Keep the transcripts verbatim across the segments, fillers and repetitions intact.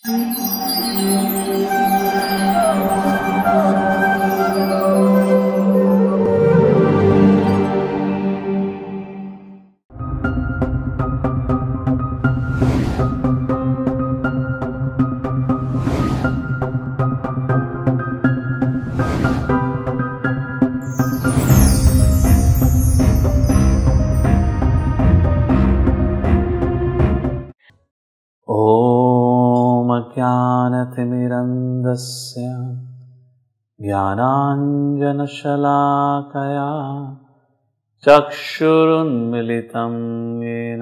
ज्ञानतिमिरन्धस्य ज्ञानाञ्जनशलाकया चक्षुरुन्मिलितं येन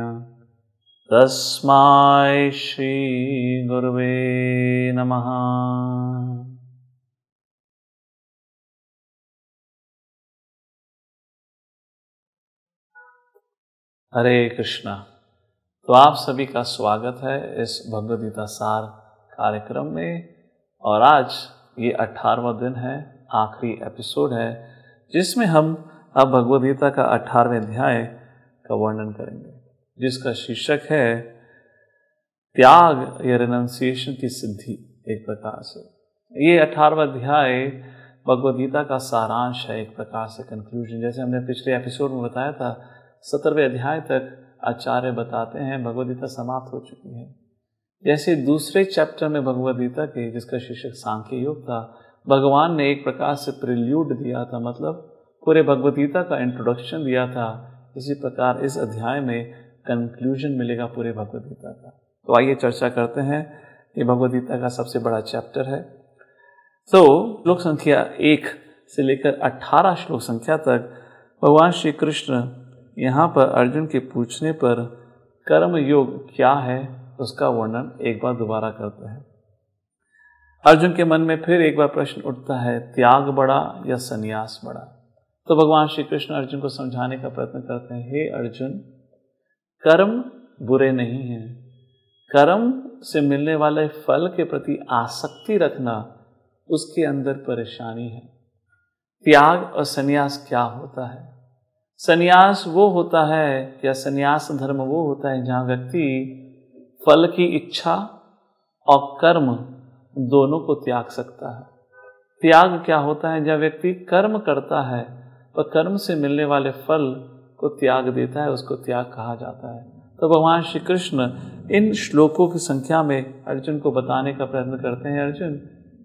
तस्मै श्रीगुरुवे नमः। हरे कृष्णा। तो आप सभी का स्वागत है इस भगवद गीता सार कार्यक्रम में। और आज ये अठारहवां दिन है, आखिरी एपिसोड है, जिसमें हम अब भगवद गीता का अठारहवें अध्याय का वर्णन करेंगे, जिसका शीर्षक है त्याग या रिनंसिएशन की सिद्धि। एक प्रकार से ये अठारहवां अध्याय भगवद गीता का सारांश है, एक प्रकार से कंक्लूजन। जैसे हमने पिछले एपिसोड में बताया था, सत्रहवें अध्याय तक आचार्य बताते हैं भगवद गीता समाप्त हो चुकी है। जैसे दूसरे चैप्टर में भगवद गीता के, जिसका शीर्षक सांख्य योग था, भगवान ने एक प्रकार से प्रिल्यूड दिया था, मतलब पूरे भगवद गीता का इंट्रोडक्शन दिया था। इसी प्रकार इस अध्याय में कंक्लूजन मिलेगा पूरे भगवद गीता का। तो आइए चर्चा करते हैं। ये भगवद गीता का सबसे बड़ा चैप्टर है। तो श्लोक संख्या एक से लेकर अठारह श्लोक संख्या तक भगवान श्री कृष्ण यहाँ पर अर्जुन के पूछने पर कर्म योग क्या है उसका वर्णन एक बार दोबारा करते हैं। अर्जुन के मन में फिर एक बार प्रश्न उठता है, त्याग बड़ा या संन्यास बड़ा? तो भगवान श्री कृष्ण अर्जुन को समझाने का प्रयत्न करते हैं, हे अर्जुन, कर्म बुरे नहीं हैं। कर्म से मिलने वाले फल के प्रति आसक्ति रखना, उसके अंदर परेशानी है। त्याग और संन्यास क्या होता है? संन्यास वो होता है, या संन्यास धर्म वो होता है जहाँ व्यक्ति फल की इच्छा और कर्म दोनों को त्याग सकता है। त्याग क्या होता है? जब व्यक्ति कर्म करता है और कर्म से मिलने वाले फल को त्याग देता है, उसको त्याग कहा जाता है। तो भगवान श्री कृष्ण इन श्लोकों की संख्या में अर्जुन को बताने का प्रयत्न करते हैं, अर्जुन,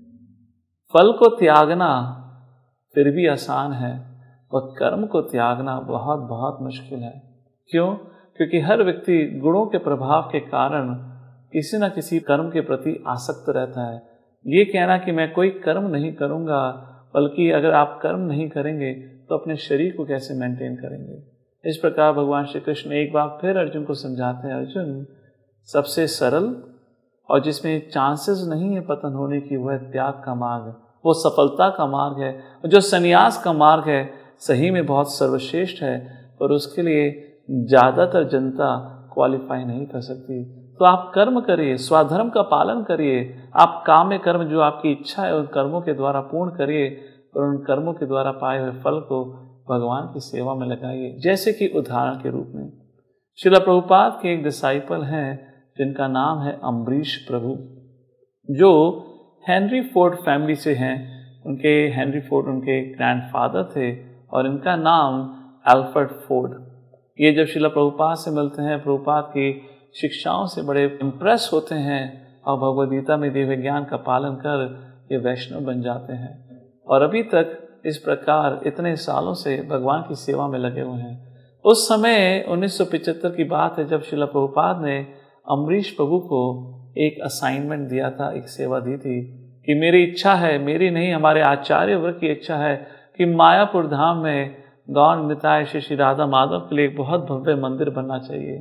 फल को त्यागना फिर भी आसान है और कर्म को त्यागना बहुत बहुत मुश्किल है। क्यों? क्योंकि हर व्यक्ति गुणों के प्रभाव के कारण किसी न किसी कर्म के प्रति आसक्त रहता है। ये कहना कि मैं कोई कर्म नहीं करूँगा, बल्कि अगर आप कर्म नहीं करेंगे तो अपने शरीर को कैसे मेंटेन करेंगे? इस प्रकार भगवान श्री कृष्ण एक बार फिर अर्जुन को समझाते हैं, अर्जुन, सबसे सरल और जिसमें चांसेस नहीं है पतन होने की, वह त्याग का मार्ग, वो सफलता का मार्ग है। जो संन्यास का मार्ग है सही में बहुत सर्वश्रेष्ठ है, पर उसके लिए ज़्यादातर जनता क्वालिफाई नहीं कर सकती। तो आप कर्म करिए, स्वधर्म का पालन करिए, आप काम्य कर्म जो आपकी इच्छा है उन कर्मों के द्वारा पूर्ण करिए और उन कर्मों के द्वारा पाए हुए फल को भगवान की सेवा में लगाइए। जैसे कि उदाहरण के रूप में श्रील प्रभुपाद के एक डिसाइपल हैं जिनका नाम है अम्बरीश प्रभु, जो हेनरी फोर्ड फैमिली से हैं। उनके हेनरी फोर्ड उनके ग्रैंडफादर थे और इनका नाम अल्फ्रेड फोर्ड। ये जब श्रील प्रभुपाद से मिलते हैं, प्रभुपाद की शिक्षाओं से बड़े इम्प्रेस होते हैं और भगवद गीता में दिए हुए ज्ञान का पालन कर ये वैष्णव बन जाते हैं और अभी तक इस प्रकार इतने सालों से भगवान की सेवा में लगे हुए हैं। उस समय उन्नीस सौ पचहत्तर की बात है जब श्रील प्रभुपाद ने अम्बरीश प्रभु को एक असाइनमेंट दिया था, एक सेवा दी थी कि मेरी इच्छा है, मेरी नहीं, हमारे आचार्य वर्ग की इच्छा है कि मायापुर धाम में गौर निताय श्री श्री राधा माधव के लिए एक बहुत भव्य मंदिर बनना चाहिए।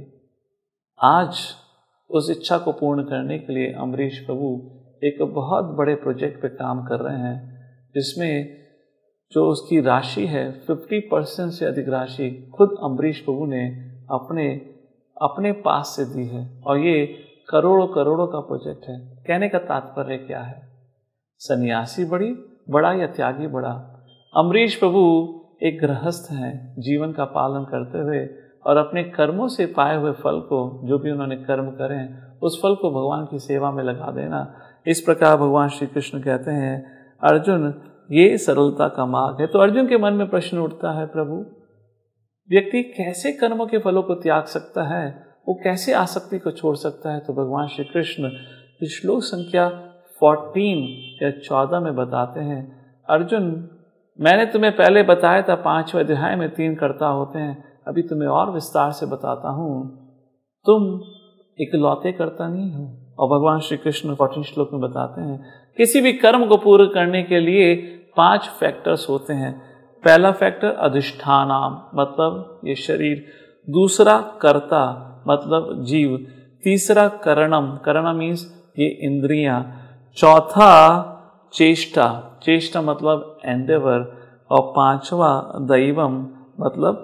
आज उस इच्छा को पूर्ण करने के लिए अम्बरीश प्रभु एक बहुत बड़े प्रोजेक्ट पे काम कर रहे हैं, जिसमें जो उसकी राशि है पचास परसेंट से अधिक राशि खुद अम्बरीश प्रभु ने अपने अपने पास से दी है और ये करोड़ों करोड़ों का प्रोजेक्ट है। कहने का तात्पर्य क्या है? सन्यासी बड़ी बड़ा या त्यागी बड़ा? अम्बरीश प्रभु एक गृहस्थ हैं, जीवन का पालन करते हुए और अपने कर्मों से पाए हुए फल को, जो भी उन्होंने कर्म करें, उस फल को भगवान की सेवा में लगा देना। इस प्रकार भगवान श्री कृष्ण कहते हैं, अर्जुन ये सरलता का मार्ग है। तो अर्जुन के मन में प्रश्न उठता है, प्रभु व्यक्ति कैसे कर्मों के फलों को त्याग सकता है, वो कैसे आसक्ति को छोड़ सकता है? तो भगवान श्री कृष्ण श्लोक संख्या चौदह या चौदह में बताते हैं, अर्जुन मैंने तुम्हें पहले बताया था पांचवें अध्याय में तीन कर्ता होते हैं, अभी तुम्हें और विस्तार से बताता हूँ, तुम इकलौते कर्ता नहीं हो। और भगवान श्री कृष्ण चौदह श्लोक में बताते हैं, किसी भी कर्म को पूर्ण करने के लिए पांच फैक्टर्स होते हैं। पहला फैक्टर अधिष्ठानाम, मतलब ये शरीर। दूसरा कर्ता, मतलब जीव। तीसरा करणम, करणम मीन्स ये इंद्रियां। चौथा चेष्टा, चेष्टा मतलब एंडेवर। और पांचवा दैवम, मतलब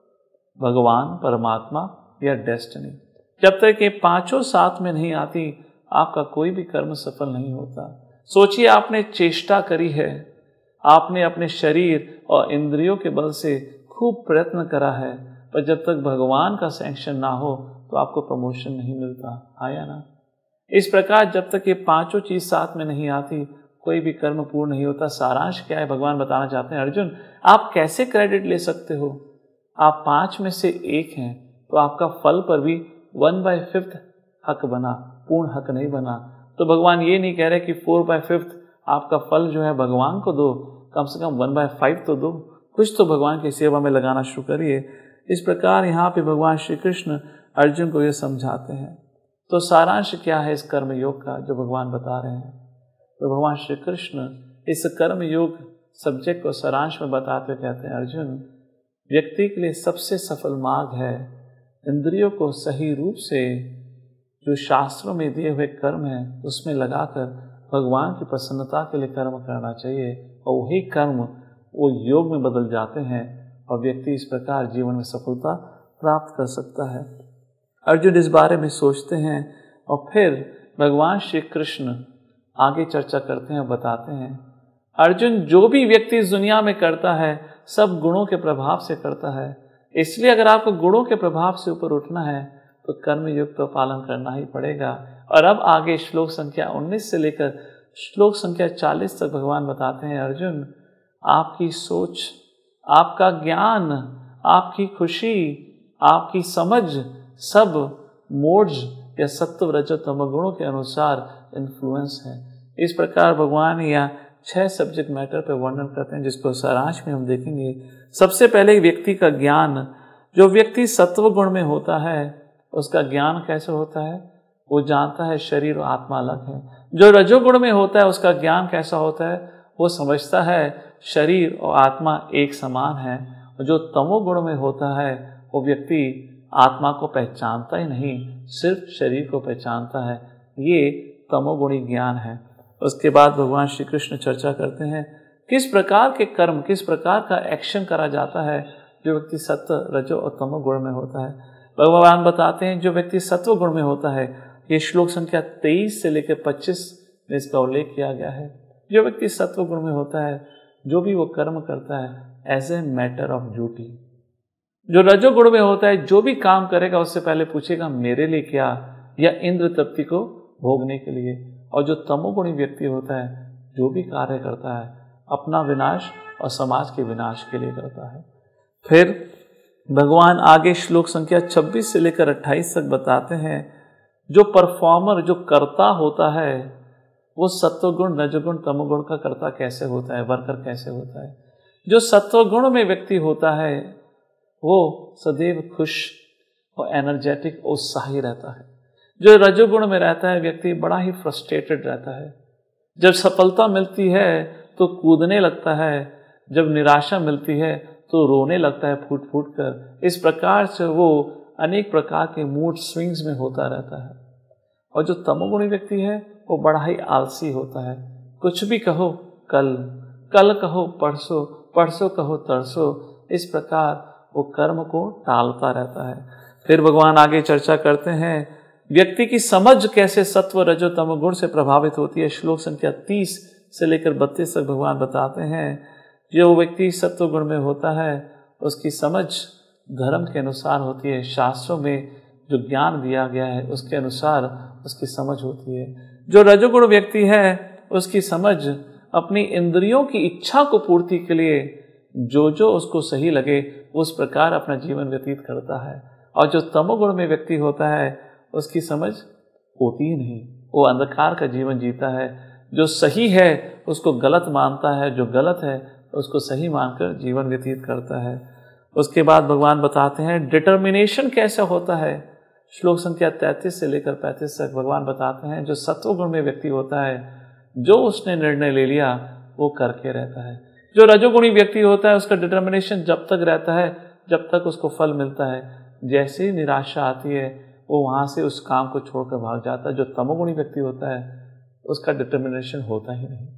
भगवान, परमात्मा या डेस्टिनी। जब तक ये पांचों साथ में नहीं आती, आपका कोई भी कर्म सफल नहीं होता। सोचिए, आपने चेष्टा करी है, आपने अपने शरीर और इंद्रियों के बल से खूब प्रयत्न करा है, पर जब तक भगवान का सैंक्शन ना हो तो आपको प्रमोशन नहीं मिलता, आया ना? इस प्रकार जब तक ये पांचों चीज साथ में नहीं आती, कोई भी कर्म पूर्ण नहीं होता। सारांश क्या है, भगवान बताना चाहते हैं, अर्जुन आप कैसे क्रेडिट ले सकते हो? आप पांच में से एक हैं, तो आपका फल पर भी वन बाय फिफ्थ हक बना, पूर्ण हक नहीं बना। तो भगवान ये नहीं कह रहे कि फोर बाय फिफ्थ आपका फल जो है भगवान को दो, कम से कम वन बाय फाइव तो दो, कुछ तो भगवान की सेवा में लगाना शुरू करिए। इस प्रकार यहाँ पे भगवान श्री कृष्ण अर्जुन को ये समझाते हैं। तो सारांश क्या है इस कर्म योग का जो भगवान बता रहे हैं? तो भगवान श्री कृष्ण इस कर्म योग सब्जेक्ट को सारांश में बताते हुए कहते हैं, अर्जुन व्यक्ति के लिए सबसे सफल मार्ग है इंद्रियों को सही रूप से जो शास्त्रों में दिए हुए कर्म है उसमें लगाकर भगवान की प्रसन्नता के लिए कर्म करना चाहिए, और वही कर्म वो योग में बदल जाते हैं और व्यक्ति इस प्रकार जीवन में सफलता प्राप्त कर सकता है। अर्जुन इस बारे में सोचते हैं और फिर भगवान श्री कृष्ण आगे चर्चा करते हैं और बताते हैं, अर्जुन जो भी व्यक्ति इस दुनिया में करता है सब गुणों के प्रभाव से करता है, इसलिए अगर आपको गुणों के प्रभाव से ऊपर उठना है तो कर्म योग का पालन करना ही पड़ेगा। और अब आगे श्लोक संख्या उन्नीस से लेकर श्लोक संख्या चालीस तक भगवान बताते हैं, अर्जुन आपकी सोच, आपका ज्ञान, आपकी खुशी, आपकी समझ सब मोड्स या सत्व रजो तमो गुणों के अनुसार इन्फ्लुएंस है। इस प्रकार भगवान यहाँ छह सब्जेक्ट मैटर पर वर्णन करते हैं, जिसको सारांश में हम देखेंगे। सबसे पहले व्यक्ति का ज्ञान। जो व्यक्ति सत्व गुण में होता है उसका ज्ञान कैसे होता है? वो जानता है शरीर और आत्मा अलग है। जो रजोगुण में होता है उसका ज्ञान कैसा होता है? वो समझता है शरीर और आत्मा एक समान है। और जो तमोगुण में होता है वो व्यक्ति आत्मा को पहचानता ही नहीं, सिर्फ शरीर को पहचानता है। ये तमोगुणी ज्ञान है। उसके बाद भगवान श्री कृष्ण चर्चा करते हैं किस प्रकार के कर्म, किस प्रकार का एक्शन करा जाता है जो व्यक्ति सत्व रजो और तमो गुण में होता है। भगवान बताते हैं जो व्यक्ति सत्व गुण में होता है, ये श्लोक संख्या तेईस से लेकर पच्चीस में इसका उल्लेख किया गया है। जो व्यक्ति सत्व गुण में होता है, जो भी वो कर्म करता है as a matter of duty. जो रजोगुण में होता है, जो भी काम करेगा उससे पहले पूछेगा मेरे लिए क्या, या इंद्र तृप्ति को भोगने के लिए। और जो तमोगुणी व्यक्ति होता है, जो भी कार्य करता है अपना विनाश और समाज के विनाश के लिए करता है। फिर भगवान आगे श्लोक संख्या छब्बीस से लेकर अट्ठाईस तक बताते हैं जो परफॉर्मर, जो कर्ता होता है वो सत्वगुण रजोगुण तमोगुण का कर्ता कैसे होता है, वर्कर कैसे होता है। जो सत्वगुण में व्यक्ति होता है वो सदैव खुश और एनर्जेटिक उत्साही रहता है। जो रजोगुण में रहता है व्यक्ति बड़ा ही फ्रस्ट्रेटेड रहता है। जब सफलता मिलती है तो कूदने लगता है, जब निराशा मिलती है तो रोने लगता है फूट फूट कर। इस प्रकार से वो अनेक प्रकार के मूड स्विंग्स में होता रहता है। और जो तमोगुणी व्यक्ति है वो बड़ा ही आलसी होता है। कुछ भी कहो कल, कल कहो परसों, परसों कहो तरसों, इस प्रकार वो कर्म को टालता रहता है। फिर भगवान आगे चर्चा करते हैं व्यक्ति की समझ कैसे सत्व रजो तमो गुण से प्रभावित होती है। श्लोक संख्या तीस से लेकर बत्तीस तक भगवान बताते हैं जो व्यक्ति सत्व गुण में होता है उसकी समझ धर्म के अनुसार होती है, शास्त्रों में जो ज्ञान दिया गया है उसके अनुसार उसकी समझ होती है। जो रजोगुण व्यक्ति है उसकी समझ अपनी इंद्रियों की इच्छा को पूर्ति के लिए जो जो उसको सही लगे उस प्रकार अपना जीवन व्यतीत करता है। और जो तमोगुण में व्यक्ति होता है उसकी समझ होती ही नहीं, वो अंधकार का जीवन जीता है। जो सही है उसको गलत मानता है, जो गलत है उसको सही मानकर जीवन व्यतीत करता है। उसके बाद भगवान बताते हैं डिटर्मिनेशन कैसा होता है। श्लोक संख्या तैंतीस से लेकर पैंतीस तक भगवान बताते हैं जो सत्वगुण में व्यक्ति होता है, जो उसने निर्णय ले लिया वो करके रहता है। जो रजोगुणी व्यक्ति होता है उसका डिटर्मिनेशन जब तक रहता है जब तक उसको फल मिलता है। जैसे ही निराशा आती है वो वहाँ से उस काम को छोड़कर भाग जाता है। जो तमोगुणी व्यक्ति होता है उसका डिटर्मिनेशन होता ही नहीं,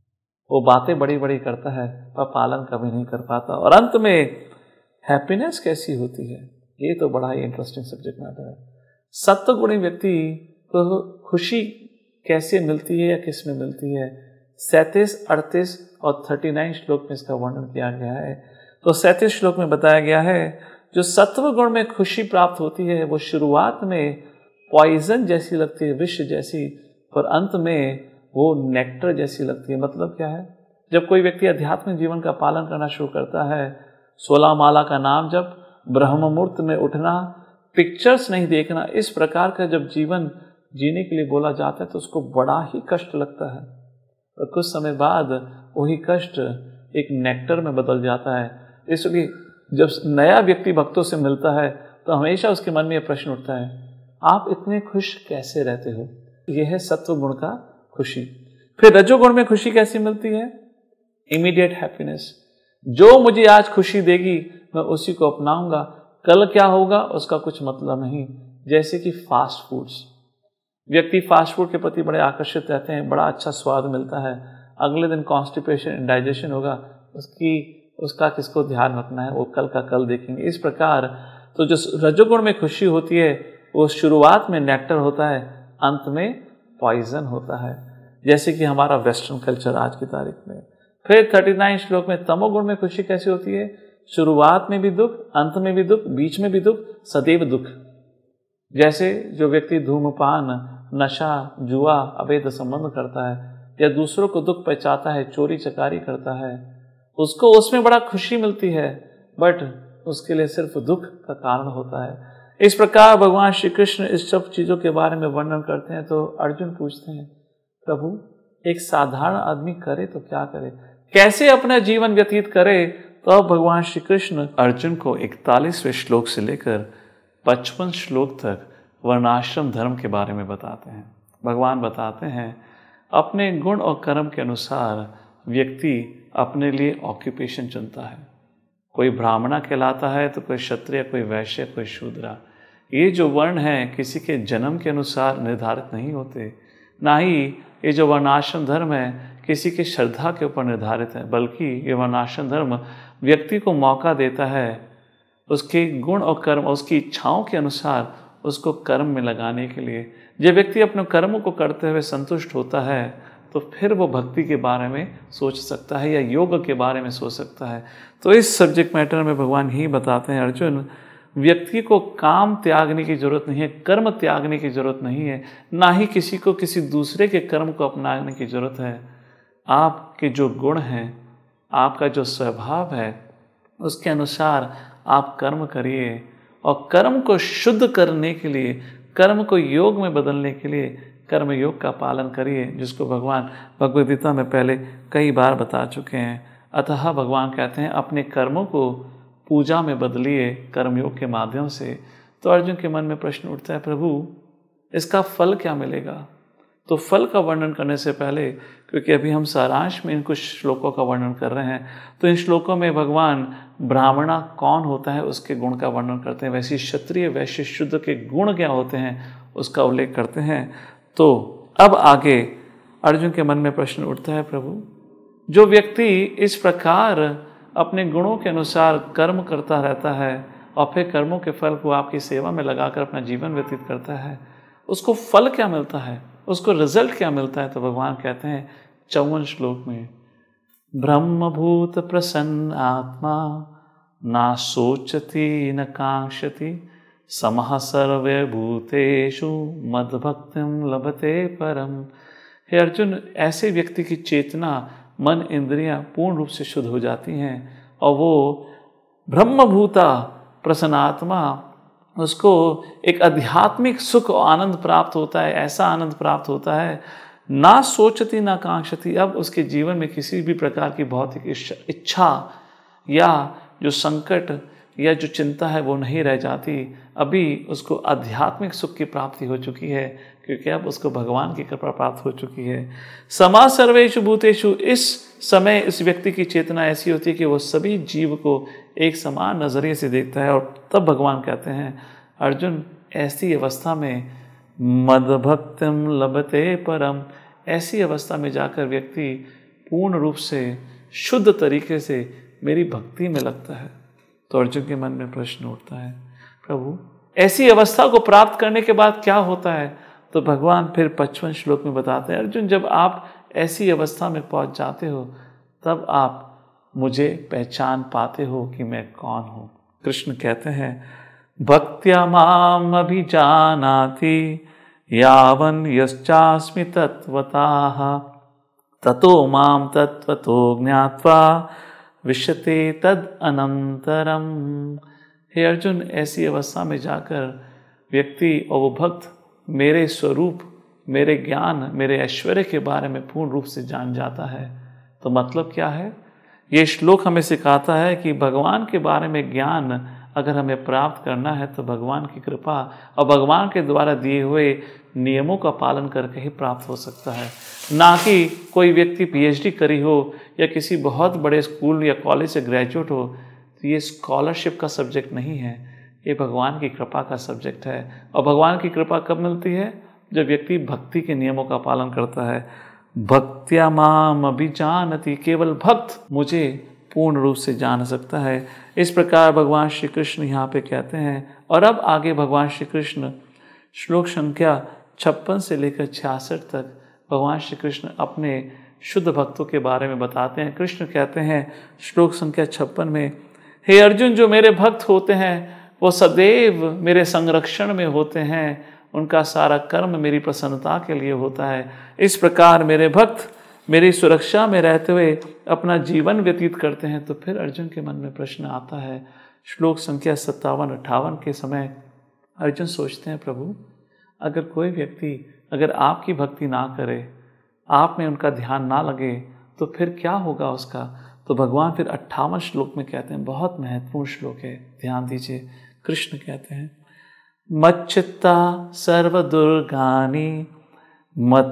वो बातें बड़ी बड़ी करता है पर पालन कभी नहीं कर पाता। और अंत में हैप्पीनेस कैसी होती है, ये तो बड़ा ही इंटरेस्टिंग सब्जेक्ट मैटर है। सत्वगुणी व्यक्ति को खुशी कैसे मिलती है या किस में मिलती है, सैंतीस, अड़तीस और उनतालीस श्लोक में इसका वर्णन किया गया है। तो सैंतीस श्लोक में बताया गया है जो सत्व गुण में खुशी प्राप्त होती है वो शुरुआत में पॉइजन जैसी लगती है, विष जैसी, पर अंत में वो नेक्टर जैसी लगती है। मतलब क्या है, जब कोई व्यक्ति आध्यात्मिक जीवन का पालन करना शुरू करता है, सोलह माला का नाम जब, ब्रह्म मुहूर्त में उठना, पिक्चर्स नहीं देखना, इस प्रकार का जब जीवन जीने के लिए बोला जाता है तो उसको बड़ा ही कष्ट लगता है। और कुछ समय बाद वही कष्ट एक नेक्टर में बदल जाता है। इसलिए जब नया व्यक्ति भक्तों से मिलता है तो हमेशा उसके मन में यह प्रश्न उठता है, आप इतने खुश कैसे रहते हो। यह है सत्व गुण का खुशी। फिर रजोगुण में खुशी कैसी मिलती है, इमीडिएट हैप्पीनेस। जो मुझे आज खुशी देगी मैं उसी को अपनाऊंगा, कल क्या होगा उसका कुछ मतलब नहीं। जैसे कि फास्ट फूड्स, व्यक्ति फास्ट फूड के प्रति बड़े आकर्षित रहते हैं, बड़ा अच्छा स्वाद मिलता है, अगले दिन कॉन्स्टिपेशन, इंडाइजेशन होगा, उसकी उसका किसको ध्यान रखना है, वो कल का कल देखेंगे। इस प्रकार तो जो रजोगुण में खुशी होती है वो शुरुआत में नेक्टर होता है, अंत में पॉइजन होता है, जैसे कि हमारा वेस्टर्न कल्चर आज की तारीख में। फिर उनतालीस श्लोक में तमोगुण में खुशी कैसी होती है, शुरुआत में भी दुख, अंत में भी दुख, बीच में भी दुख, सदैव दुख। जैसे जो व्यक्ति धूम्रपान, नशा, जुआ, अवैध संबंध करता है या दूसरों को दुख पहुंचाता है, चोरी चकारी करता है, उसको उसमें बड़ा खुशी मिलती है, बट उसके लिए सिर्फ दुख का कारण होता है। इस प्रकार भगवान श्री कृष्ण इस सब चीजों के बारे में वर्णन करते हैं। तो अर्जुन पूछते हैं, प्रभु एक साधारण आदमी करे तो क्या करे, कैसे अपना जीवन व्यतीत करे। तो अब भगवान श्री कृष्ण अर्जुन को इकतालीसवें श्लोक से लेकर पचपन श्लोक तक वर्णाश्रम धर्म के बारे में बताते हैं। भगवान बताते हैं अपने गुण और कर्म के अनुसार व्यक्ति अपने लिए ऑक्यूपेशन चुनता है। कोई ब्राह्मणा कहलाता है तो कोई क्षत्रिय, कोई वैश्य, कोई शूद्रा। ये जो वर्ण हैं किसी के जन्म के अनुसार निर्धारित नहीं होते, ना ही ये जो वर्णाश्रम धर्म है किसी की श्रद्धा के ऊपर निर्धारित है, बल्कि ये वर्णाश्रम धर्म व्यक्ति को मौका देता है उसके गुण और कर्म, उसकी इच्छाओं के अनुसार उसको कर्म में लगाने के लिए। जब व्यक्ति अपने कर्मों को करते हुए संतुष्ट होता है तो फिर वो भक्ति के बारे में सोच सकता है या योग के बारे में सोच सकता है। तो इस सब्जेक्ट मैटर में भगवान यही बताते हैं, अर्जुन व्यक्ति को काम त्यागने की जरूरत नहीं है, कर्म त्यागने की जरूरत नहीं है, ना ही किसी को किसी दूसरे के कर्म को अपनाने की जरूरत है। आपके जो गुण हैं, आपका जो स्वभाव है, उसके अनुसार आप कर्म करिए और कर्म को शुद्ध करने के लिए, कर्म को योग में बदलने के लिए कर्म योग का पालन करिए, जिसको भगवान भगवद गीता में पहले कई बार बता चुके हैं। अतः भगवान कहते हैं अपने कर्मों को पूजा में बदलिए कर्मयोग के माध्यम से। तो अर्जुन के मन में प्रश्न उठता है, प्रभु इसका फल क्या मिलेगा। तो फल का वर्णन करने से पहले, क्योंकि अभी हम सारांश में इन कुछ श्लोकों का वर्णन कर रहे हैं, तो इन श्लोकों में भगवान ब्राह्मणा कौन होता है उसके गुण का वर्णन करते हैं, वैसे क्षत्रिय वैश्य शूद्र के गुण क्या होते हैं उसका उल्लेख करते हैं। तो अब आगे अर्जुन के मन में प्रश्न उठता है, प्रभु जो व्यक्ति इस प्रकार अपने गुणों के अनुसार कर्म करता रहता है और फिर कर्मों के फल को आपकी सेवा में लगाकर अपना जीवन व्यतीत करता है, उसको फल क्या मिलता है, उसको रिजल्ट क्या मिलता है। तो भगवान कहते हैं चौवन श्लोक में, ब्रह्मभूत प्रसन्न आत्मा ना सोचती न कांक्षति समः सर्वभूतेषु मद्भक्तिं लभते परम। हे अर्जुन, ऐसे व्यक्ति की चेतना, मन, इंद्रियां पूर्ण रूप से शुद्ध हो जाती हैं और वो ब्रह्मभूता प्रसन्नात्मा, उसको एक आध्यात्मिक सुख और आनंद प्राप्त होता है। ऐसा आनंद प्राप्त होता है, ना सोचती ना कांक्षती। अब उसके जीवन में किसी भी प्रकार की भौतिक इच्छा या जो संकट या जो चिंता है वो नहीं रह जाती। अभी उसको आध्यात्मिक सुख की प्राप्ति हो चुकी है, क्योंकि अब उसको भगवान की कृपा प्राप्त हो चुकी है। समा सर्वेषु भूतेषु, इस समय इस व्यक्ति की चेतना ऐसी होती है कि वो सभी जीव को एक समान नजरिए से देखता है। और तब भगवान कहते हैं, अर्जुन, ऐसी अवस्था में मद्भक्तिं लभते परम, ऐसी अवस्था में जाकर व्यक्ति पूर्ण रूप से शुद्ध तरीके से मेरी भक्ति में लगता है। तो अर्जुन के मन में प्रश्न उठता है, प्रभु ऐसी अवस्था को प्राप्त करने के बाद क्या होता है? तो भगवान फिर पचपन श्लोक में बताते हैं, अर्जुन, जब आप ऐसी अवस्था में पहुंच जाते हो तब आप मुझे पहचान पाते हो कि मैं कौन हूं। कृष्ण कहते हैं, भक्त्या माम अभिजानाति यावन यश्चास्मि तत्वतः ततो माम तत्वतो ज्ञात्वा विश्यते तद अनंतरम। हे अर्जुन, ऐसी अवस्था में जाकर व्यक्ति और वो भक्त मेरे स्वरूप, मेरे ज्ञान, मेरे ऐश्वर्य के बारे में पूर्ण रूप से जान जाता है। तो मतलब क्या है? ये श्लोक हमें सिखाता है कि भगवान के बारे में ज्ञान अगर हमें प्राप्त करना है तो भगवान की कृपा और भगवान के द्वारा दिए हुए नियमों का पालन करके ही प्राप्त हो सकता है। ना कि कोई व्यक्ति पीएचडी करी हो या किसी बहुत बड़े स्कूल या कॉलेज से ग्रेजुएट हो, तो ये स्कॉलरशिप का सब्जेक्ट नहीं है, ये भगवान की कृपा का सब्जेक्ट है। और भगवान की कृपा कब मिलती है? जब व्यक्ति भक्ति के नियमों का पालन करता है। भक्त्या माम अभिजानति, केवल भक्त मुझे पूर्ण रूप से जान सकता है। इस प्रकार भगवान श्री कृष्ण यहाँ पे कहते हैं। और अब आगे भगवान श्री कृष्ण श्लोक संख्या छप्पन से लेकर छियासठ तक भगवान श्री कृष्ण अपने शुद्ध भक्तों के बारे में बताते हैं। कृष्ण कहते हैं श्लोक संख्या छप्पन में, हे अर्जुन, जो मेरे भक्त होते हैं वो सदैव मेरे संरक्षण में होते हैं, उनका सारा कर्म मेरी प्रसन्नता के लिए होता है। इस प्रकार मेरे भक्त मेरी सुरक्षा में रहते हुए अपना जीवन व्यतीत करते हैं। तो फिर अर्जुन के मन में प्रश्न आता है, श्लोक संख्या सत्तावन अट्ठावन के समय अर्जुन सोचते हैं, प्रभु अगर कोई व्यक्ति अगर आपकी भक्ति ना करे, आप में उनका ध्यान ना लगे, तो फिर क्या होगा उसका? तो भगवान फिर अट्ठावन श्लोक में कहते हैं, बहुत महत्वपूर्ण श्लोक है, ध्यान दीजिए। कृष्ण कहते हैं, मच्चित्ता सर्वदुर्गानि मत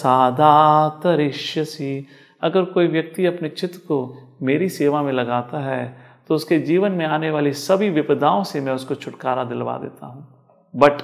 प्रसादातरिष्यसि। अगर कोई व्यक्ति अपने चित्त को मेरी सेवा में लगाता है तो उसके जीवन में आने वाली सभी विपदाओं से मैं उसको छुटकारा दिलवा देता हूँ। बट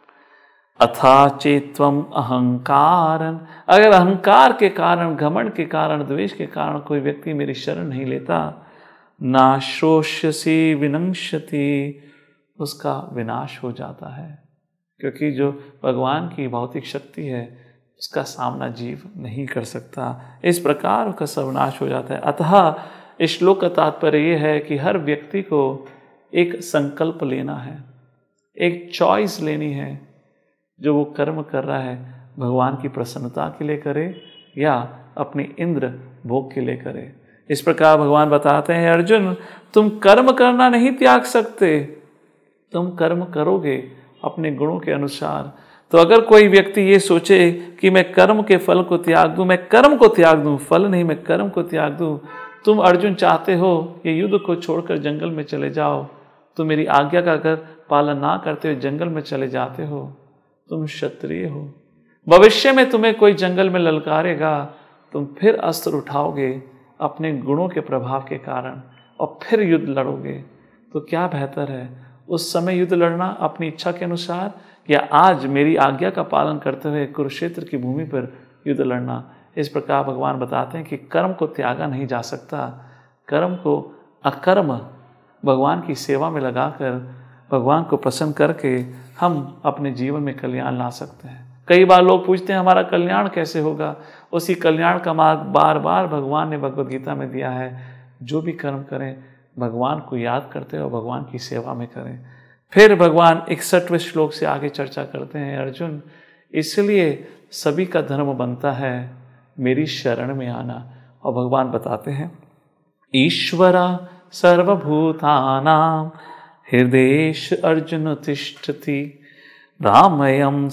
अथा चेत्वम अहंकारन, अगर अहंकार के कारण, घमंड के कारण, द्वेष के कारण कोई व्यक्ति मेरी शरण नहीं लेता, ना श्रोष्यसि विनश्यति, उसका विनाश हो जाता है। क्योंकि जो भगवान की भौतिक शक्ति है उसका सामना जीव नहीं कर सकता। इस प्रकार उसका सर्वनाश हो जाता है। अतः इस श्लोक का तात्पर्य यह है कि हर व्यक्ति को एक संकल्प लेना है, एक चॉइस लेनी है। जो वो कर्म कर रहा है भगवान की प्रसन्नता के लिए करे या अपनी इंद्र भोग के लिए करे। इस प्रकार भगवान बताते हैं, अर्जुन तुम कर्म करना नहीं त्याग सकते, तुम कर्म करोगे अपने गुणों के अनुसार। तो अगर कोई व्यक्ति ये सोचे कि मैं कर्म के फल को त्याग दूं, मैं कर्म को त्याग दूं, फल नहीं मैं कर्म को त्याग दूं, तुम अर्जुन चाहते हो ये युद्ध को छोड़कर जंगल में चले जाओ, तुम मेरी आज्ञा का अगर पालन ना करते हुए जंगल में चले जाते हो, तुम क्षत्रिय हो, भविष्य में तुम्हें कोई जंगल में ललकारेगा, तुम फिर अस्त्र उठाओगे अपने गुणों के प्रभाव के कारण और फिर युद्ध लड़ोगे। तो क्या बेहतर है, उस समय युद्ध लड़ना अपनी इच्छा के अनुसार या आज मेरी आज्ञा का पालन करते हुए कुरुक्षेत्र की भूमि पर युद्ध लड़ना। इस प्रकार भगवान बताते हैं कि कर्म को त्यागा नहीं जा सकता, कर्म को अकर्म भगवान की सेवा में लगाकर भगवान को प्रसन्न करके हम अपने जीवन में कल्याण ला सकते हैं। कई बार लोग पूछते हैं हमारा कल्याण कैसे होगा? उसी कल्याण का मार्ग बार बार भगवान ने भगवद गीता में दिया है। जो भी कर्म करें भगवान को याद करते हैं और भगवान की सेवा में करें। फिर भगवान इकसठवें श्लोक से आगे चर्चा करते हैं, अर्जुन इसलिए सभी का धर्म बनता है मेरी शरण में आना। और भगवान बताते हैं, ईश्वरा सर्वभूतानां हृदयेश अर्जुन तिष्ठति भ्रामयं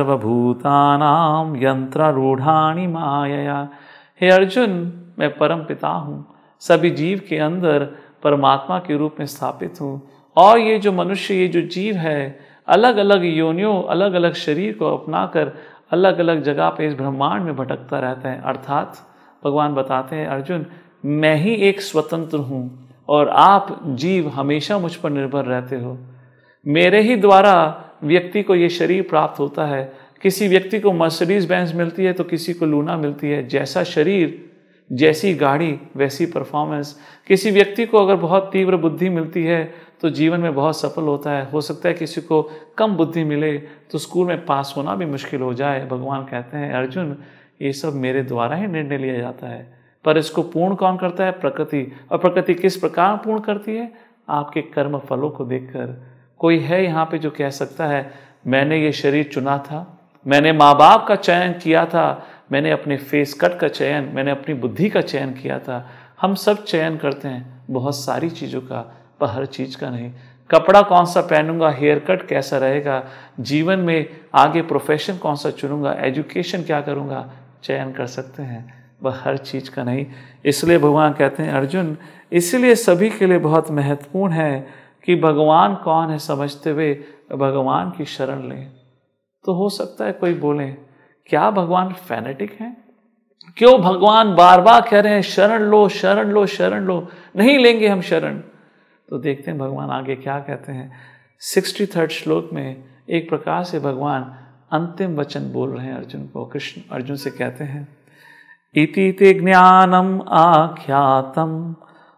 सर्वभूतानां यंत्रारूढ़ानि मायया। हे अर्जुन, मैं परम पिता हूँ, सभी जीव के अंदर परमात्मा के रूप में स्थापित हूँ। और ये जो मनुष्य, ये जो जीव है, अलग अलग योनियों, अलग अलग शरीर को अपनाकर अलग अलग जगह पे इस ब्रह्मांड में भटकता रहता है। अर्थात भगवान बताते हैं, अर्जुन मैं ही एक स्वतंत्र हूँ और आप जीव हमेशा मुझ पर निर्भर रहते हो। मेरे ही द्वारा व्यक्ति को ये शरीर प्राप्त होता है। किसी व्यक्ति को मर्सिडीज बेंज मिलती है तो किसी को लूना मिलती है। जैसा शरीर, जैसी गाड़ी, वैसी परफॉर्मेंस। किसी व्यक्ति को अगर बहुत तीव्र बुद्धि मिलती है तो जीवन में बहुत सफल होता है। हो सकता है किसी को कम बुद्धि मिले तो स्कूल में पास होना भी मुश्किल हो जाए। भगवान कहते हैं, अर्जुन ये सब मेरे द्वारा ही निर्णय लिया जाता है, पर इसको पूर्ण कौन करता है? प्रकृति। और प्रकृति किस प्रकार पूर्ण करती है? आपके कर्म फलों को देखकर। कोई है यहाँ पे जो कह सकता है मैंने ये शरीर चुना था, मैंने माँ बाप का चयन किया था, मैंने अपने फेस कट का चयन, मैंने अपनी बुद्धि का चयन किया था। हम सब चयन करते हैं बहुत सारी चीज़ों का, पर हर चीज़ का नहीं। कपड़ा कौन सा पहनूंगा, हेयर कट कैसा रहेगा, जीवन में आगे प्रोफेशन कौन सा चुनूंगा, एजुकेशन क्या करूंगा, चयन कर सकते हैं, वह हर चीज़ का नहीं। इसलिए भगवान कहते हैं, अर्जुन इसलिए सभी के लिए बहुत महत्वपूर्ण है कि भगवान कौन है समझते हुए भगवान की शरण लें। तो हो सकता है कोई बोले, क्या भगवान फैनेटिक हैं? क्यों भगवान बार बार कह रहे हैं शरण लो, शरण लो, शरण लो, नहीं लेंगे हम शरण? तो देखते हैं भगवान आगे क्या कहते हैं। सिक्सटी थर्ड श्लोक में एक प्रकार से भगवान अंतिम वचन बोल रहे हैं अर्जुन को। कृष्ण अर्जुन से कहते हैं, इति ते ज्ञानम आख्यातम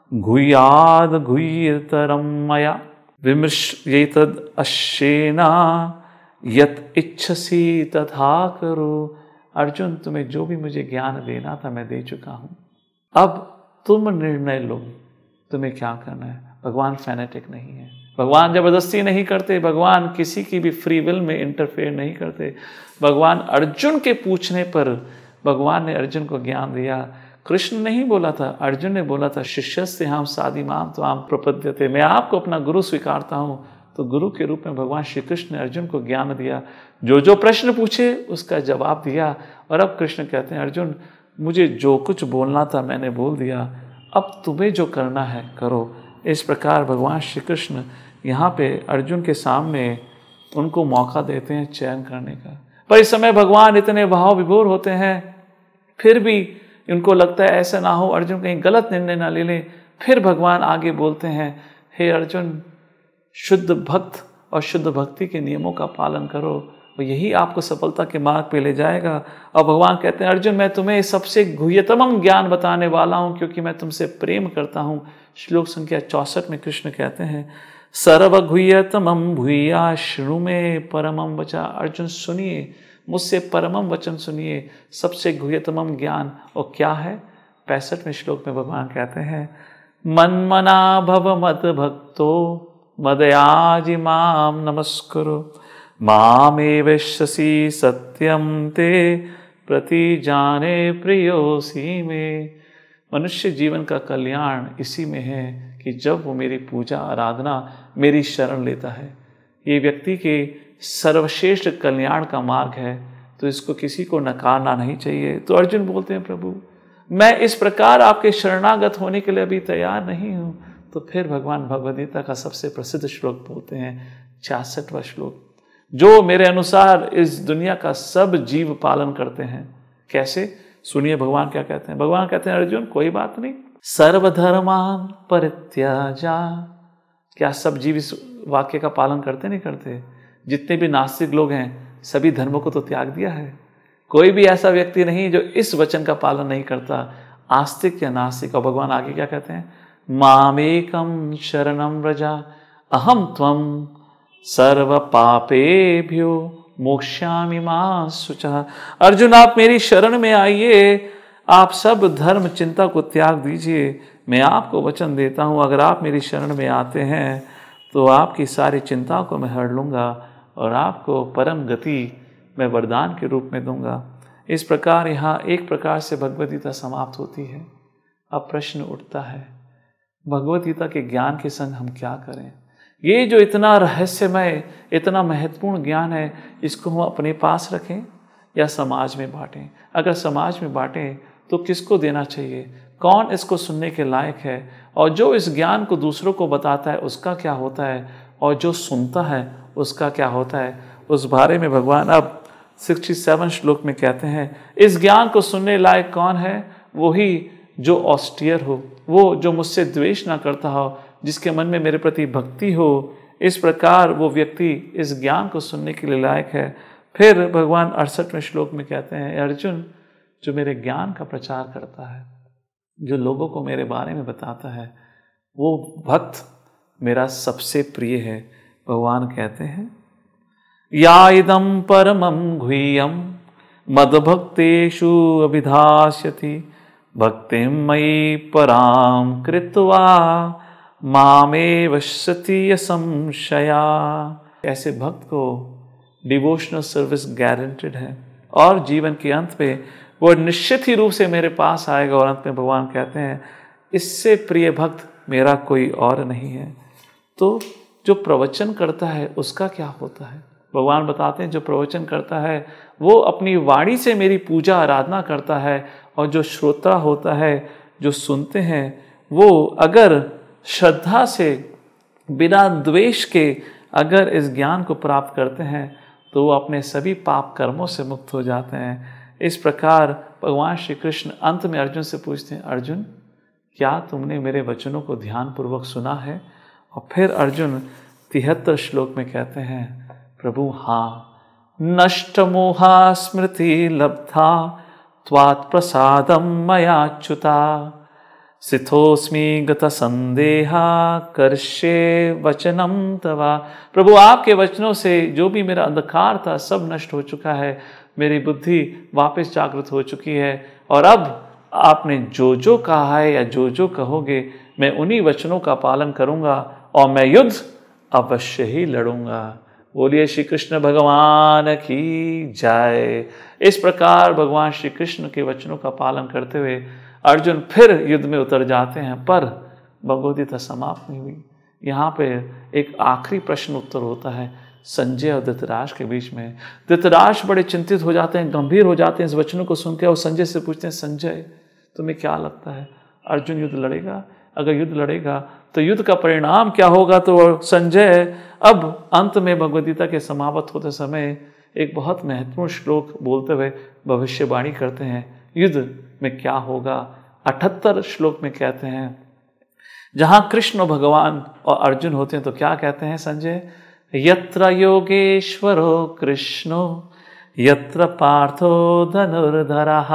गुह्याद गुह्यतरम मया विमृश्येतद् अश्येना यत इच्छसि तथा करो। अर्जुन तुम्हें जो भी मुझे ज्ञान देना था मैं दे चुका हूँ, अब तुम निर्णय लो तुम्हें क्या करना है। भगवान फैनेटिक नहीं है, भगवान जबरदस्ती नहीं करते, भगवान किसी की भी फ्री विल में इंटरफेयर नहीं करते। भगवान अर्जुन के पूछने पर भगवान ने अर्जुन को ज्ञान दिया। कृष्ण नहीं बोला था, अर्जुन ने बोला था, शिष्यस्य हम साधिमाम त्वाम प्रपद्यते, मैं आपको अपना गुरु स्वीकारता हूँ। तो गुरु के रूप में भगवान श्री कृष्ण ने अर्जुन को ज्ञान दिया, जो जो प्रश्न पूछे उसका जवाब दिया। और अब कृष्ण कहते हैं, अर्जुन मुझे जो कुछ बोलना था मैंने बोल दिया, अब तुम्हें जो करना है करो। इस प्रकार भगवान श्री कृष्ण यहाँ पे अर्जुन के सामने उनको मौका देते हैं चयन करने का। पर इस समय भगवान इतने भाव विभोर होते हैं, फिर भी उनको लगता है ऐसा ना हो अर्जुन कहीं गलत निर्णय ना ले लें। फिर भगवान आगे बोलते हैं, हे अर्जुन शुद्ध भक्त और शुद्ध भक्ति के नियमों का पालन करो, और यही आपको सफलता के मार्ग पे ले जाएगा। और भगवान कहते हैं, अर्जुन मैं तुम्हें सबसे गुह्यतम ज्ञान बताने वाला हूँ क्योंकि मैं तुमसे प्रेम करता हूँ। श्लोक संख्या चौसठ में कृष्ण कहते हैं, सर्व गुह्यतमं भूया शृणु मे परमं वचा। अर्जुन सुनिए, मुझसे परमम वचन सुनिए, सबसे गुह्यतमम ज्ञान। और क्या है? पैंसठवें श्लोक में भगवान कहते हैं, मन्मना भव मद भक्तो मदयाजि माम नमस्कुरु मामेवश्यसि सत्यम ते प्रति जाने प्रियोसी में। मनुष्य जीवन का कल्याण इसी में है कि जब वो मेरी पूजा आराधना मेरी शरण लेता है। ये व्यक्ति के सर्वश्रेष्ठ कल्याण का मार्ग है, तो इसको किसी को नकारना नहीं चाहिए। तो अर्जुन बोलते हैं, प्रभु मैं इस प्रकार आपके शरणागत होने के लिए अभी तैयार नहीं हूँ। तो फिर भगवान भगवद गीता का सबसे प्रसिद्ध श्लोक बोलते हैं, छियासठवां श्लोक, जो मेरे अनुसार इस दुनिया का सब जीव पालन करते हैं। कैसे? सुनिए भगवान क्या कहते हैं। भगवान कहते हैं, अर्जुन कोई बात नहीं, सर्वधर्मान परित्याजा। क्या सब जीव इस वाक्य का पालन करते नहीं करते? जितने भी नास्तिक लोग हैं सभी धर्मों को तो त्याग दिया है। कोई भी ऐसा व्यक्ति नहीं जो इस वचन का पालन नहीं करता, आस्तिक या नास्तिक। और भगवान आगे क्या कहते हैं, मामेकम शरणम व्रजा अहम त्वम सर्व पापेभ्यो मोक्ष्यामि मा शुचः। अर्जुन आप मेरी शरण में आइए, आप सब धर्म चिंता को त्याग दीजिए। मैं आपको वचन देता हूँ, अगर आप मेरी शरण में आते हैं तो आपकी सारी चिंताओं को मैं हर लूँगा और आपको परम गति मैं वरदान के रूप में दूंगा। इस प्रकार यहाँ एक प्रकार से भगवद गीता समाप्त होती है। अब प्रश्न उठता है, भगवद गीता के ज्ञान के संग हम क्या करें? ये जो इतना रहस्यमय, इतना महत्वपूर्ण ज्ञान है, इसको हम अपने पास रखें या समाज में बांटें? अगर समाज में बांटें तो किसको देना चाहिए? कौन इसको सुनने के लायक है? और जो इस ज्ञान को दूसरों को बताता है उसका क्या होता है? और जो सुनता है उसका क्या होता है? उस बारे में भगवान अब सड़सठ श्लोक में कहते हैं, इस ज्ञान को सुनने लायक कौन है? वही जो ऑस्टियर हो, वो जो मुझसे द्वेष ना करता हो, जिसके मन में मेरे प्रति भक्ति हो। इस प्रकार वो व्यक्ति इस ज्ञान को सुनने के लिए लायक है। फिर भगवान अड़सठवें श्लोक में कहते हैं, अर्जुन, जो मेरे ज्ञान का प्रचार करता है, जो लोगों को मेरे बारे में बताता है, वो भक्त मेरा सबसे प्रिय है। भगवान कहते हैं, या इदं परमं गुह्यं मद्भक्तेषु अभिधास्यति भक्तिं मयि परां कृत्वा मामेव शति संशया। ऐसे भक्त को डिवोशनल सर्विस गारंटेड है और जीवन के अंत में वो निश्चित ही रूप से मेरे पास आएगा। और अंत में भगवान कहते हैं, इससे प्रिय भक्त मेरा कोई और नहीं है। तो जो प्रवचन करता है उसका क्या होता है? भगवान बताते हैं, जो प्रवचन करता है वो अपनी वाणी से मेरी पूजा आराधना करता है, और जो श्रोता होता है, जो सुनते हैं, वो अगर श्रद्धा से, बिना द्वेष के अगर इस ज्ञान को प्राप्त करते हैं तो वो अपने सभी पाप कर्मों से मुक्त हो जाते हैं। इस प्रकार भगवान श्री कृष्ण अंत में अर्जुन से पूछते हैं, अर्जुन, क्या तुमने मेरे वचनों को ध्यानपूर्वक सुना है? और फिर अर्जुन तिहत्तर श्लोक में कहते हैं, प्रभु हाँ, नष्ट मोहा स्मृति लब्धा त्वात् प्रसादम मयाच्युता सिथोस्मि गत संदेहा कर्ष्ये वचनम तवा। प्रभु, आपके वचनों से जो भी मेरा अंधकार था सब नष्ट हो चुका है, मेरी बुद्धि वापस जागृत हो चुकी है, और अब आपने जो जो कहा है या जो जो कहोगे मैं उन्हीं वचनों का पालन करूंगा और मैं युद्ध अवश्य ही लड़ूंगा। बोलिए श्री कृष्ण भगवान की जय। इस प्रकार भगवान श्री कृष्ण के वचनों का पालन करते हुए अर्जुन फिर युद्ध में उतर जाते हैं, पर भगवद गीता समाप्त नहीं हुई। यहाँ पे एक आखिरी प्रश्न उत्तर होता है संजय और धृतराष्ट्र के बीच में। धृतराष्ट्र बड़े चिंतित हो जाते हैं, गंभीर हो जाते हैं इस वचनों को सुनकर, और संजय से पूछते हैं, संजय तुम्हें क्या लगता है अर्जुन युद्ध लड़ेगा? अगर युद्ध लड़ेगा तो युद्ध का परिणाम क्या होगा? तो संजय अब अंत में भगवद गीता के समाप्त होते समय एक बहुत महत्वपूर्ण श्लोक बोलते हुए भविष्यवाणी करते हैं, युद्ध में क्या होगा। अठहत्तर श्लोक में कहते हैं, जहां कृष्ण भगवान और अर्जुन होते हैं तो क्या कहते हैं संजय? यत्र योगेश्वरो कृष्णो यत्र पार्थो धनुर्धरः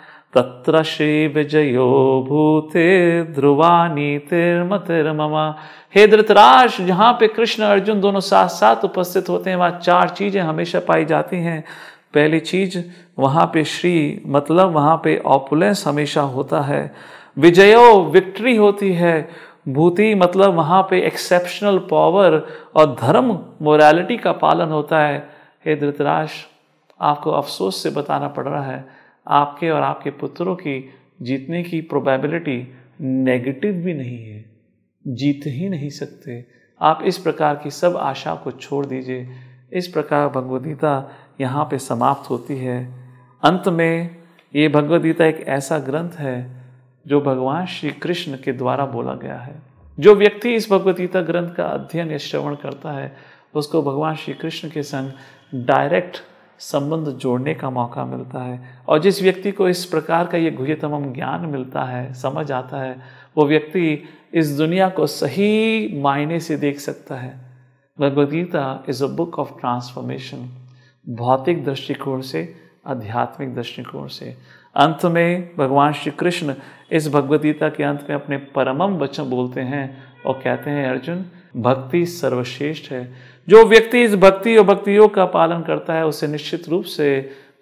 तत्र श्री विजयो भूते ध्रुवा नीतिर्मतिर्मम। हे धृतराष्ट्र, जहाँ पे कृष्ण अर्जुन दोनों साथ साथ उपस्थित होते हैं वहाँ चार चीजें हमेशा पाई जाती हैं। पहली चीज, वहाँ पे श्री मतलब वहाँ पे ऑपुलेंस हमेशा होता है। विजयो विक्ट्री होती है। भूति मतलब वहाँ पे एक्सेप्शनल पावर और धर्म मोरालिटी का पालन होता है। हे धृतराष्ट्र, आपको अफसोस से बताना पड़ रहा है, आपके और आपके पुत्रों की जीतने की प्रोबेबिलिटी नेगेटिव भी नहीं है, जीत ही नहीं सकते। आप इस प्रकार की सब आशा को छोड़ दीजिए। इस प्रकार भगवद गीता यहाँ पे समाप्त होती है। अंत में ये भगवद गीता एक ऐसा ग्रंथ है जो भगवान श्री कृष्ण के द्वारा बोला गया है। जो व्यक्ति इस भगवद गीता ग्रंथ का अध्ययन या श्रवण करता है उसको भगवान श्री कृष्ण के संग डायरेक्ट संबंध जोड़ने का मौका मिलता है। और जिस व्यक्ति को इस प्रकार का ये गुह्यतम ज्ञान मिलता है, समझ आता है, वो व्यक्ति इस दुनिया को सही मायने से देख सकता है। Bhagavad Gita is a book of transformation, भौतिक दृष्टिकोण से, आध्यात्मिक दृष्टिकोण से। अंत में भगवान श्री कृष्ण इस भगवद गीता के अंत में अपने परमम वचन बोलते हैं और कहते हैं, अर्जुन, भक्ति सर्वश्रेष्ठ है। जो व्यक्ति इस भक्ति और भक्तियों का पालन करता है उसे निश्चित रूप से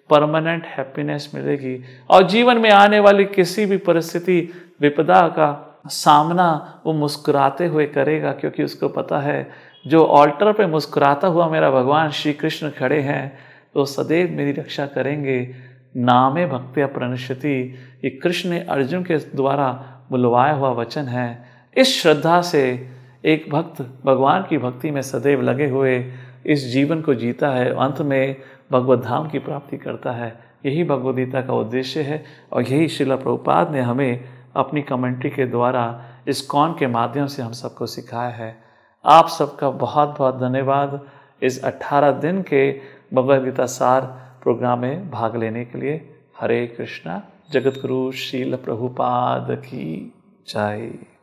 परमानेंट हैप्पीनेस मिलेगी और जीवन में आने वाली किसी भी परिस्थिति विपदा का सामना वो मुस्कुराते हुए करेगा, क्योंकि उसको पता है जो ऑल्टर पे मुस्कुराता हुआ मेरा भगवान श्री कृष्ण खड़े हैं तो सदैव मेरी रक्षा करेंगे। नामे भक्त्या प्रणश्यति, ये कृष्ण ने अर्जुन के द्वारा बुलवाया हुआ वचन है। इस श्रद्धा से एक भक्त भगवान की भक्ति में सदैव लगे हुए इस जीवन को जीता है, अंत में भगवत धाम की प्राप्ति करता है। यही भगवद गीता का उद्देश्य है और यही श्रील प्रभुपाद ने हमें अपनी कमेंट्री के द्वारा इस्कॉन के माध्यम से हम सबको सिखाया है। आप सबका बहुत बहुत धन्यवाद इस अठारह दिन के भगवद गीता सार प्रोग्राम में भाग लेने के लिए। हरे कृष्णा। जगत गुरु श्रील प्रभुपाद की जय।